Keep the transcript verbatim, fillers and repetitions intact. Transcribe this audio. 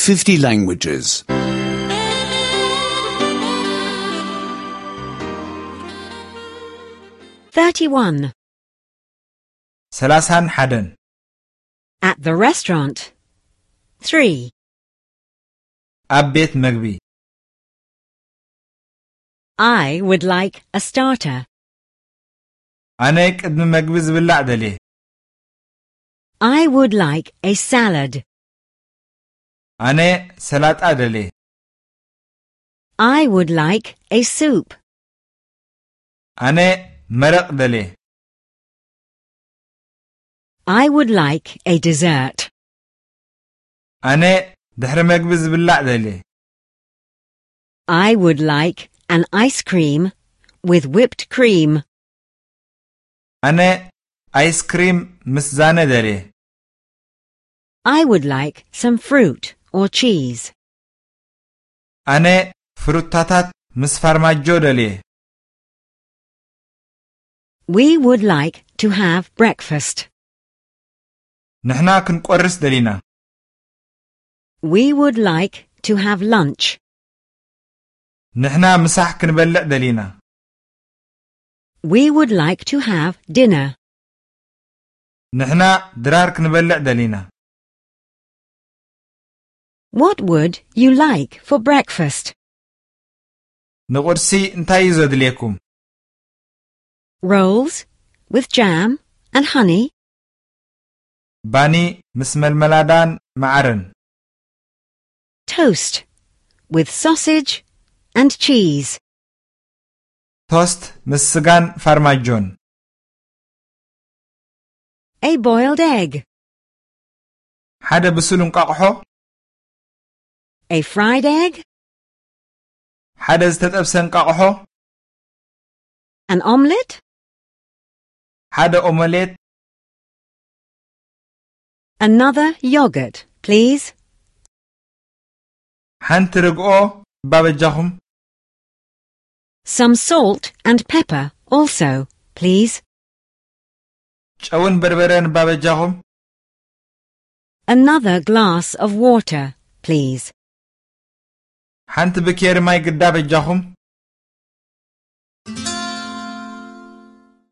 fifty languages. thirty-one. سلاسان حدن. At the restaurant. three. أبيت مغبي. I would like a starter. أنا قدم مغبي زبلع دلي. I would like a salad. أنا سلطة دلي. I would like a soup. أنا مرق دلي. I would like a dessert. أنا دحر مغبي زبلع دلي. I would like an ice cream with whipped cream. أنا آيس كريم مسزانة دلي. I would like some fruit or cheese. أنا فروتاتات مس فرماجو دلي. We would like to have breakfast. نحنا كنقرس دلينا. We would like to have lunch. نحنا مساح كنبلع دلينا. We would like to have dinner. نحنا درار كنبلع دلينا. What would you like for breakfast? نقرسي انتاي زدليكم. Rolls with jam and honey. باني مس ململادان معرن. Toast with sausage and cheese. توست مس سغان فرماجون. A boiled egg. حدا بسلون قاقحو. A fried egg. حدا زتتأبسن قاقحو. An omelette. حدا أومليت. Another yogurt, please. حنت رقو بابجاهم. Some salt and pepper also, please. چون بربرن بابجاهم. Another glass of water, please. حنت بكير ماي قدا بجاهم.